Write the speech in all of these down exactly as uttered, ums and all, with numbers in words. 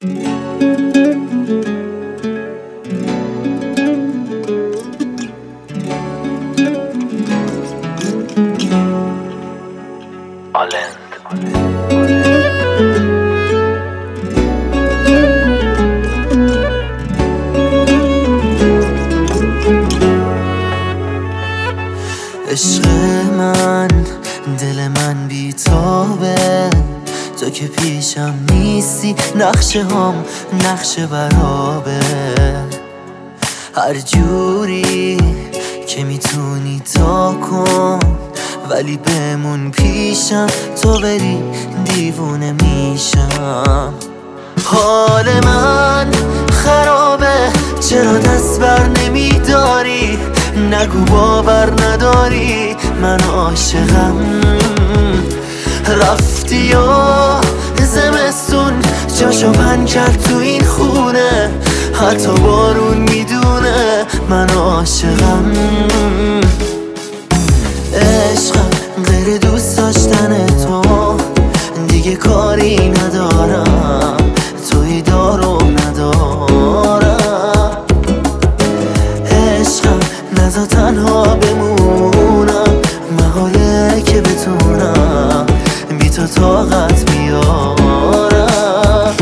عشق من، دل من بیتابه، تو که پیشم نیستی، نقشه هم نقشه برابه. هر جوری که میتونی تا کن، ولی بمون پیشم، تو بری دیوونه میشم. حال من خرابه، چرا دست بر نمیداری؟ نگو باور نداری من عاشقم. رفتی و زمستون جاشو بند کرد تو این خونه، حتی بارون میدونه من عاشقم. عشقم غیر دوست داشتن تو دیگه کاری ندارم، توی دارو ندارم. عشقم نذار تنها بمونم، محاله که بتونم بی تو طاقت بیارم.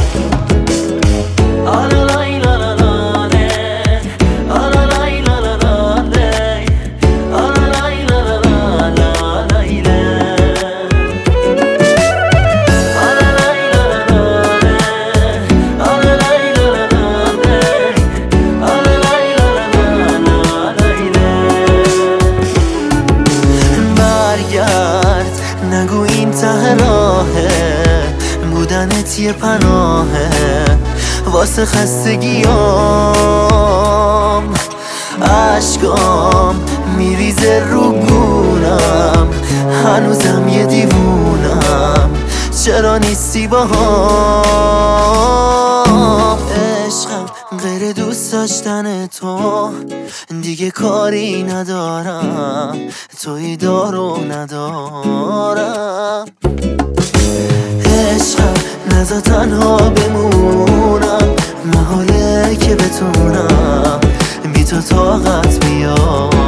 نگو این ته راهه، بودنت یه پناهه واسه خستگیام. عشقام میریزه رو گونم، هنوزم یه دیوونم، چرا نیستی باهام؟ عشقم غیر دوست داشتن تو دیگه کاری ندارم، توی دارو ندارم. عشقم نذار تنها بمونم، محاله که بتونم بی تو طاقت بیارم.